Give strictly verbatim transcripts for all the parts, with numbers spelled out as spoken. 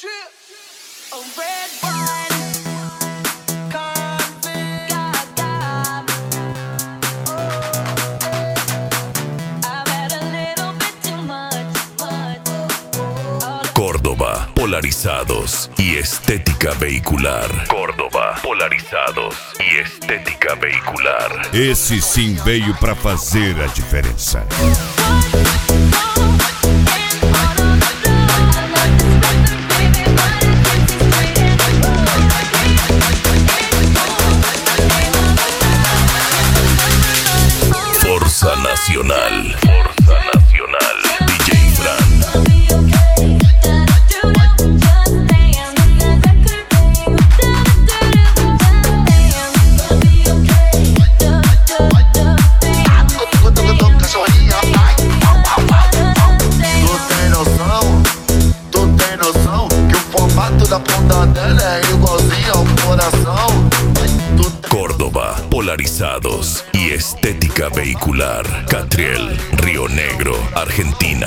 Córdoba, polarizados y estética vehicular. Córdoba, polarizados e estética veicular. Esse sim veio pra fazer a diferença. Força Nacional. Força Nacional. D J Fran. Córdoba, polarizados y estética vehicular. Catriel, Río Negro, Argentina.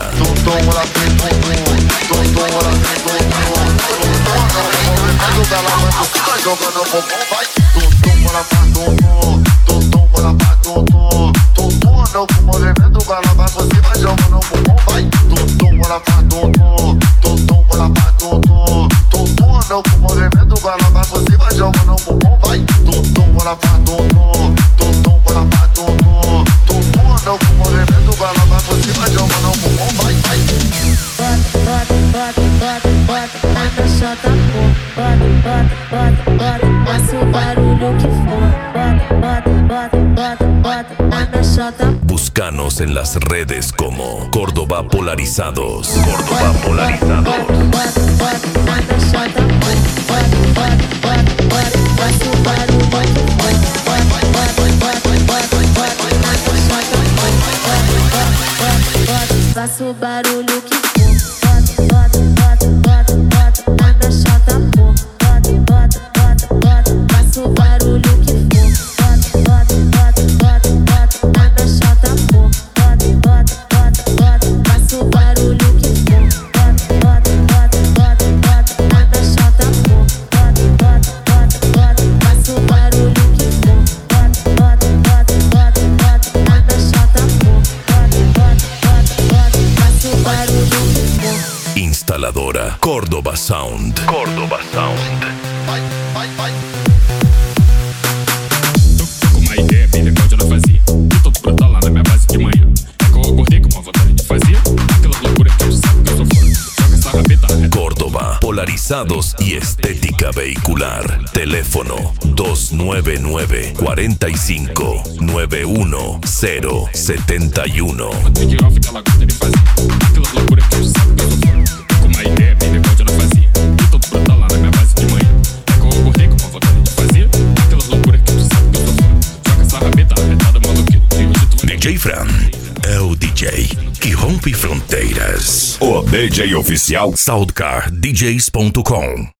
Búscanos en las redes como Córdoba Polarizados. Córdoba Polarizados. Faço barulho que for, bota, bota, bota, bota, manda chota por, bota, bota, bota, bota, faço barulho que for, bota, bota, bota, bota, manda chota por, bota, bota, bota, bota, faço barulho que for, bota, bota, bota, bota, manda chota por, bota, bota, bota, bota, faço barulho que for, bota, bota, bota, bota, manda chota por, bota, bota, Instaladora Córdoba Sound. Córdoba Sound. Tô com uma ideia bem legal de eu não fazia. Eu tô brotar lá na minha base de manhã. É que eu acordei com uma vontade de fazer aquela loucura que eu sabe que eu sou fã. Joga essa rabeta. Córdoba, polarizados y estética vehicular. Teléfono dos nueve nueve, cuatro cinco, nueve uno cero siete uno. De off que ela gosta de fazer aquela loucura que eu sabe que eu sou fã. Tô com uma ideia bem legal de eu não fazia. Eu tô brotar lá na minha base de manhã. É que eu acordei com uma vontade de fazer aquela loucura que eu sabe que eu sou fã. Joga essa rabeta arretada maluquinho. D J Fran é o D J que rompe fronteiras. O D J oficial soundcar d js ponto com.